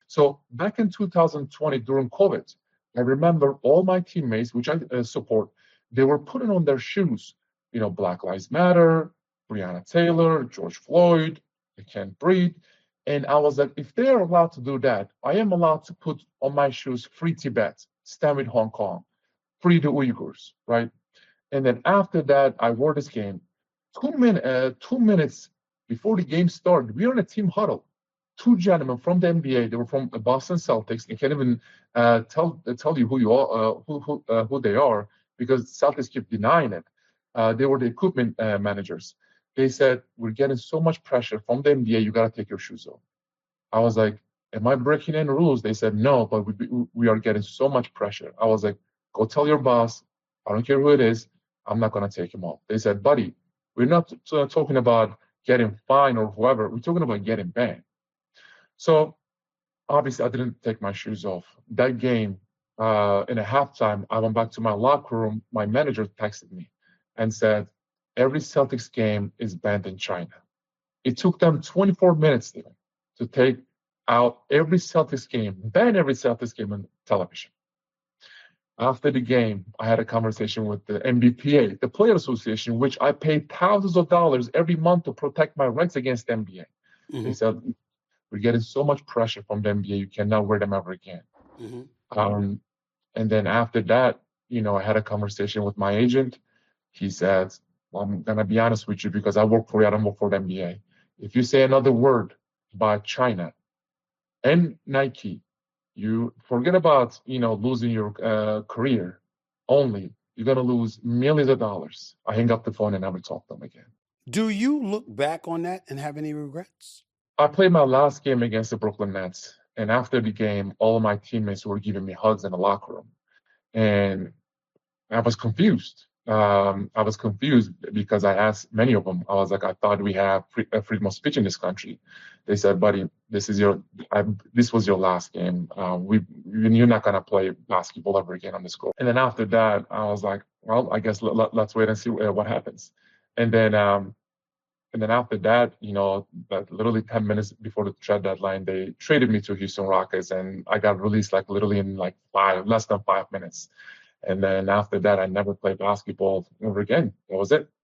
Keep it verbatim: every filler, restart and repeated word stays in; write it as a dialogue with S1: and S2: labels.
S1: So back in two thousand twenty during COVID, I remember all my teammates, which I uh, support, they were putting on their shoes, you know, Black Lives Matter, Breonna Taylor, George Floyd, I can't breathe. And I was like, if they're allowed to do that, I am allowed to put on my shoes free Tibet, stand with Hong Kong, free the Uyghurs, right? And then after that, I wore this game. Two, min- uh, two minutes before the game started, we were in a team huddle. Two gentlemen from the N B A, they were from the Boston Celtics. I can't even uh, tell uh, tell you who you are, uh, who who, uh, who they are, because Celtics keep denying it. Uh, they were the equipment uh, managers. They said, we're getting so much pressure from the N B A, you got to take your shoes off. I was like, am I breaking any rules? They said, no, but we, we are getting so much pressure. I was like, go tell your boss, I don't care who it is, I'm not going to take him off. They said, buddy, we're not t- t- talking about getting fined or whoever, we're talking about getting banned. So obviously I didn't take my shoes off. That game, uh, in a halftime, I went back to my locker room. My manager texted me and said, every Celtics game is banned in China. It took them twenty-four minutes even to take out every Celtics game, ban every Celtics game on television. After the game, I had a conversation with the N B P A, the Player Association, which I paid thousands of dollars every month to protect my rights against the N B A. Mm-hmm. They said, we're getting so much pressure from the N B A, you cannot wear them ever again. Mm-hmm. Um, and then after that, you know, I had a conversation with my agent. He said, well, I'm going to be honest with you because I work for you, I don't work for the N B A. If you say another word about China and Nike, you forget about, you know, losing your uh, career only. You're going to lose millions of dollars. I hang up the phone and never talk to them again.
S2: Do you look back on that and have any regrets?
S1: I played my last game against the Brooklyn Nets. And after the game, all of my teammates were giving me hugs in the locker room. And I was confused. Um, I was confused because I asked many of them. I was like, I thought we have free, uh, freedom of speech in this country. They said, buddy, this is your, I, this was your last game. Uh, we, you're not gonna play basketball ever again on this court. And then after that, I was like, well, I guess let, let's wait and see uh, what happens. And then, um, and then after that, you know, that literally ten minutes before the trade deadline, they traded me to Houston Rockets, and I got released like literally in like five, less than five minutes. And then after that, I never played basketball ever again. That was it.